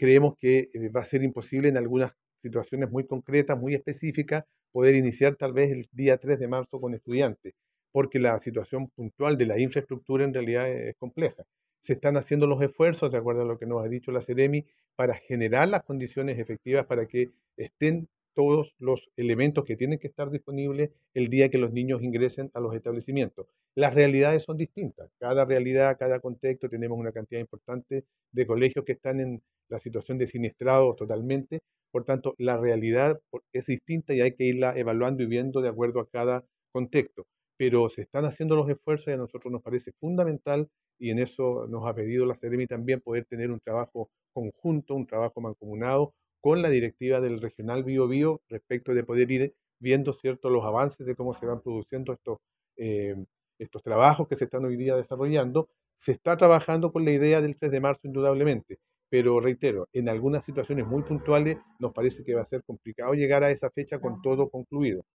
creemos que va a ser imposible en algunas situaciones muy concretas, muy específicas, poder iniciar tal vez el día 3 de marzo con estudiantes, porque la situación puntual de la infraestructura en realidad es compleja. Se están haciendo los esfuerzos, de acuerdo a lo que nos ha dicho la Seremi, para generar las condiciones efectivas para que estén todos los elementos que tienen que estar disponibles el día que los niños ingresen a los establecimientos. Las realidades son distintas. Cada realidad, cada contexto, tenemos una cantidad importante de colegios que están en la situación de siniestrados totalmente. Por tanto, la realidad es distinta y hay que irla evaluando y viendo de acuerdo a cada contexto. Pero se están haciendo los esfuerzos y a nosotros nos parece fundamental, y en eso nos ha pedido la Seremi también, poder tener un trabajo conjunto, un trabajo mancomunado con la directiva del Regional Bio Bio respecto de poder ir viendo, ¿cierto?, los avances de cómo se van produciendo eh, estos trabajos que se están hoy día desarrollando. Se está trabajando con la idea del 3 de marzo, indudablemente, pero reitero, en algunas situaciones muy puntuales nos parece que va a ser complicado llegar a esa fecha con todo concluido.